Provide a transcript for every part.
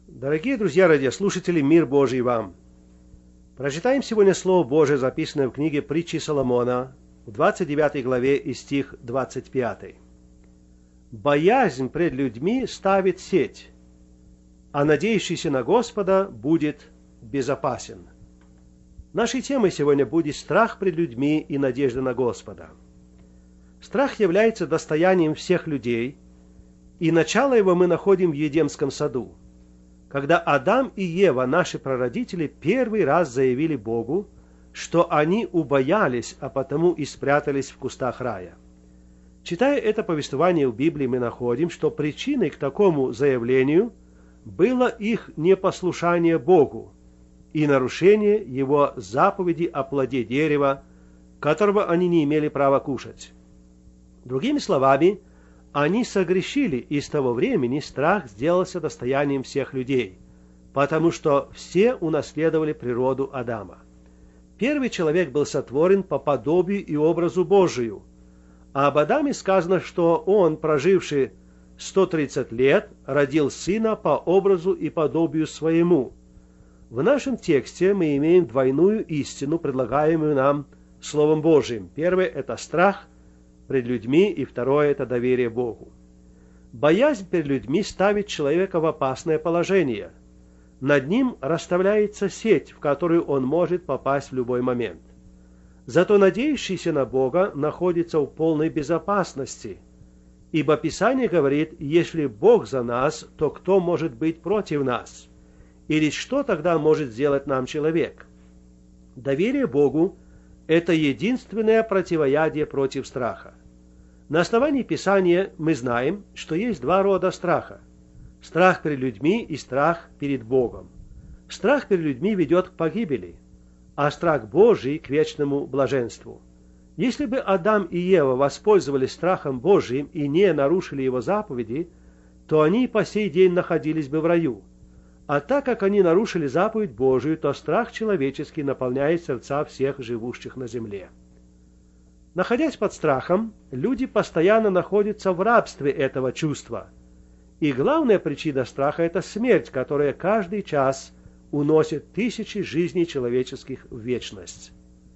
Дорогие друзья, радиослушатели, мир Божий вам! Прочитаем сегодня Слово Божие, записанное в книге Притчи Соломона, в 29 главе и стих 25. «Боязнь пред людьми ставит сеть, а надеющийся на Господа будет безопасен». Нашей темой сегодня будет страх пред людьми и надежда на Господа. Страх является достоянием всех людей, и начало его мы находим в Едемском саду, когда Адам и Ева, наши прародители, первый раз заявили Богу, что они убоялись, а потому и спрятались в кустах рая. Читая это повествование в Библии, мы находим, что причиной к такому заявлению было их непослушание Богу и нарушение Его заповеди о плоде дерева, которого они не имели права кушать. Другими словами, они согрешили, и с того времени страх сделался достоянием всех людей, потому что все унаследовали природу Адама. Первый человек был сотворен по подобию и образу Божию, а об Адаме сказано, что он, проживший 130 лет, родил сына по образу и подобию своему. В нашем тексте мы имеем двойную истину, предлагаемую нам Словом Божиим. Первое – это страх пред людьми, и второе – это доверие Богу. Боязнь перед людьми ставит человека в опасное положение. Над ним расставляется сеть, в которую он может попасть в любой момент. Зато надеющийся на Бога находится в полной безопасности, ибо Писание говорит: «Если Бог за нас, то кто может быть против нас? Или что тогда может сделать нам человек?» Доверие Богу – это единственное противоядие против страха. На основании Писания мы знаем, что есть два рода страха: страх перед людьми и страх перед Богом. Страх перед людьми ведет к погибели, а страх Божий к вечному блаженству. Если бы Адам и Ева воспользовались страхом Божиим и не нарушили его заповеди, то они по сей день находились бы в раю. А так как они нарушили заповедь Божию, то страх человеческий наполняет сердца всех живущих на земле. Находясь под страхом, люди постоянно находятся в рабстве этого чувства. И главная причина страха – это смерть, которая каждый час уносит тысячи жизней человеческих в вечность.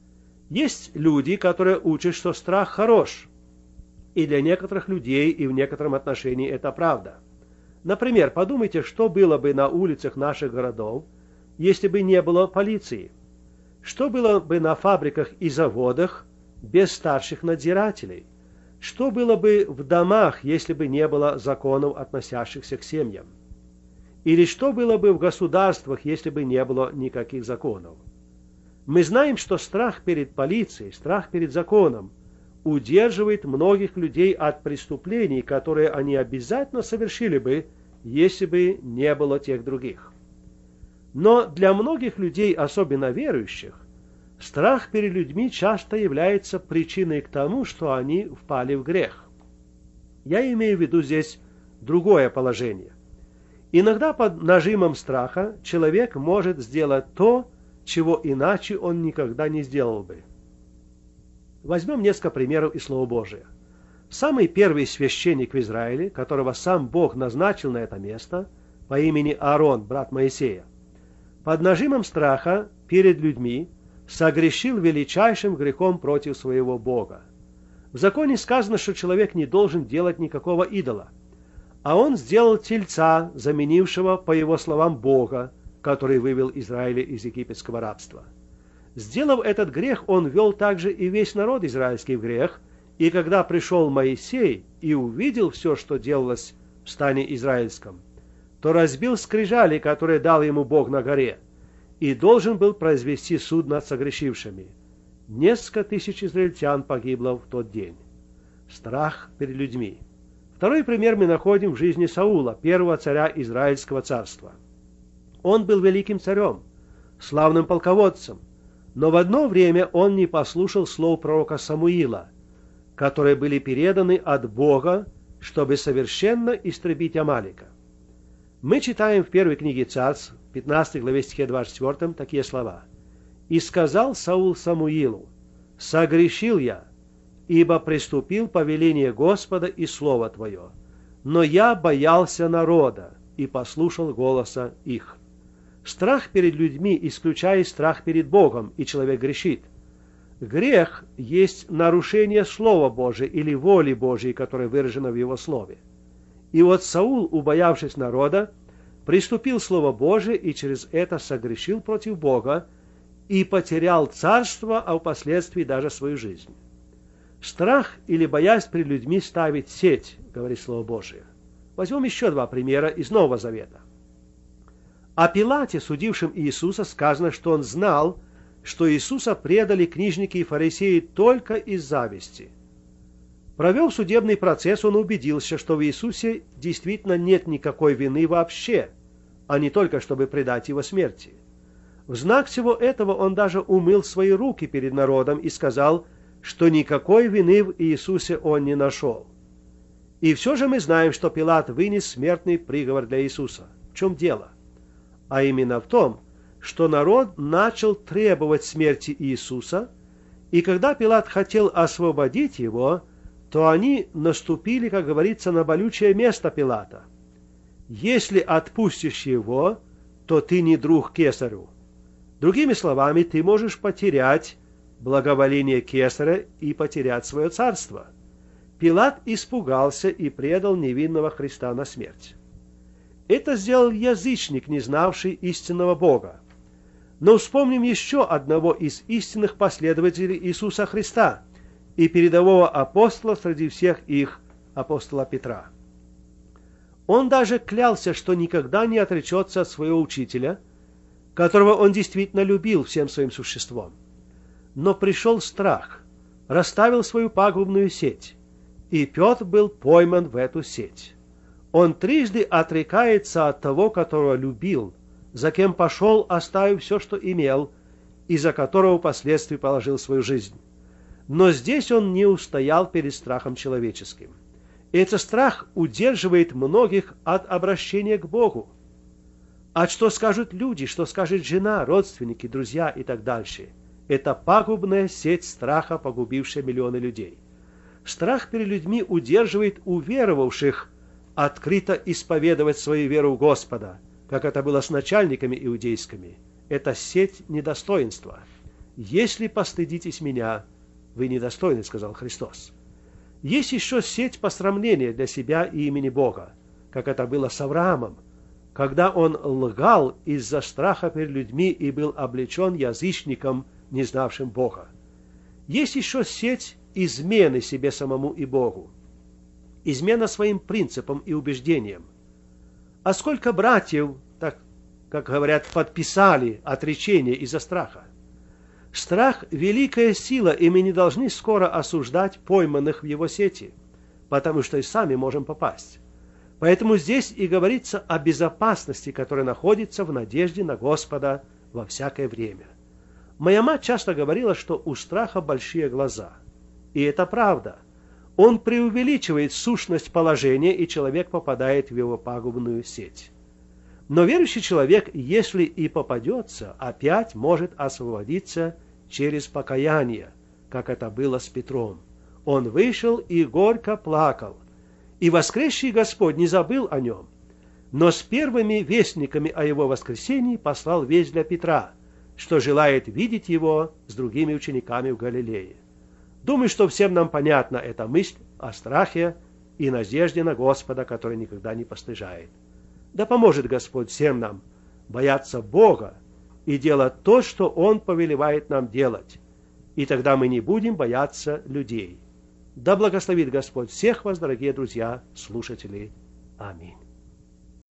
Есть люди, которые учат, что страх хорош, и для некоторых людей и в некотором отношении это правда. Например, подумайте, что было бы на улицах наших городов, если бы не было полиции? Что было бы на фабриках и заводах без старших надзирателей? Что было бы в домах, если бы не было законов, относящихся к семьям? Или что было бы в государствах, если бы не было никаких законов? Мы знаем, что страх перед полицией, страх перед законом удерживает многих людей от преступлений, которые они обязательно совершили бы, если бы не было тех других. Но для многих людей, особенно верующих, страх перед людьми часто является причиной к тому, что они впали в грех. Я имею в виду здесь другое положение. Иногда под нажимом страха человек может сделать то, чего иначе он никогда не сделал бы. Возьмем несколько примеров из Слова Божия. Самый первый священник в Израиле, которого сам Бог назначил на это место, по имени Аарон, брат Моисея, под нажимом страха перед людьми согрешил величайшим грехом против своего Бога. В законе сказано, что человек не должен делать никакого идола, а он сделал тельца, заменившего, по его словам, Бога, который вывел Израиля из египетского рабства. Сделав этот грех, он ввел также и весь народ израильский в грех, и когда пришел Моисей и увидел все, что делалось в стане израильском, то разбил скрижали, которые дал ему Бог на горе, и должен был произвести суд над согрешившими. Несколько тысяч израильтян погибло в тот день. Страх перед людьми. Второй пример мы находим в жизни Саула, первого царя Израильского царства. Он был великим царем, славным полководцем, но в одно время он не послушал слов пророка Самуила, которые были переданы от Бога, чтобы совершенно истребить Амалика. Мы читаем в первой книге Царств, 15 главе стихе 24, такие слова: «И сказал Саул Самуилу: согрешил я, ибо приступил повеление Господа и слово Твое, но я боялся народа и послушал голоса их. Страх перед людьми исключает страх перед Богом, и человек грешит. Грех есть нарушение Слова Божия или воли Божией, которая выражена в Его Слове. И вот Саул, убоявшись народа, приступил Слово Божие и через это согрешил против Бога и потерял царство, а впоследствии даже свою жизнь. Страх или боязнь пред людьми ставит сеть, говорит Слово Божие. Возьмем еще два примера из Нового Завета. О Пилате, судившем Иисуса, сказано, что он знал, что Иисуса предали книжники и фарисеи только из зависти. Провел судебный процесс, он убедился, что в Иисусе действительно нет никакой вины вообще, а не только чтобы предать его смерти. В знак всего этого он даже умыл свои руки перед народом и сказал, что никакой вины в Иисусе он не нашел. И все же мы знаем, что Пилат вынес смертный приговор для Иисуса. В чем дело? А именно в том, что народ начал требовать смерти Иисуса, и когда Пилат хотел освободить его, то они наступили, как говорится, на болючее место Пилата. Если отпустишь его, то ты не друг кесарю. Другими словами, ты можешь потерять благоволение кесаря и потерять свое царство. Пилат испугался и предал невинного Христа на смерть. Это сделал язычник, не знавший истинного Бога. Но вспомним еще одного из истинных последователей Иисуса Христа и передового апостола среди всех их, апостола Петра. Он даже клялся, что никогда не отречется от своего учителя, которого он действительно любил всем своим существом. Но пришел страх, расставил свою пагубную сеть, и Петр был пойман в эту сеть. Он трижды отрекается от того, которого любил, за кем пошел, оставив все, что имел, и за которого впоследствии положил свою жизнь. Но здесь он не устоял перед страхом человеческим. Этот страх удерживает многих от обращения к Богу. А что скажут люди, что скажет жена, родственники, друзья и так дальше? Это пагубная сеть страха, погубившая миллионы людей. Страх перед людьми удерживает уверовавших открыто исповедовать свою веру в Господа, как это было с начальниками иудейскими. Это сеть недостоинства. «Если постыдитесь меня, вы недостойны», — сказал Христос. Есть еще сеть посрамления для себя и имени Бога, как это было с Авраамом, когда он лгал из-за страха перед людьми и был облечен язычником, не знавшим Бога. Есть еще сеть измены себе самому и Богу, измена своим принципам и убеждениям. А сколько братьев, так как говорят, подписали отречение из-за страха? Страх – великая сила, и мы не должны скоро осуждать пойманных в его сети, потому что и сами можем попасть. Поэтому здесь и говорится о безопасности, которая находится в надежде на Господа во всякое время. Моя мать часто говорила, что у страха большие глаза. И это правда. Он преувеличивает сущность положения, и человек попадает в его пагубную сеть. Но верующий человек, если и попадется, опять может освободиться через покаяние, как это было с Петром. Он вышел и горько плакал, и воскресший Господь не забыл о нем, но с первыми вестниками о его воскресении послал весть для Петра, что желает видеть его с другими учениками в Галилее. Думаю, что всем нам понятна эта мысль о страхе и надежде на Господа, который никогда не постыжает. Да поможет Господь всем нам бояться Бога и делать то, что Он повелевает нам делать, и тогда мы не будем бояться людей. Да благословит Господь всех вас, дорогие друзья, слушатели. Аминь.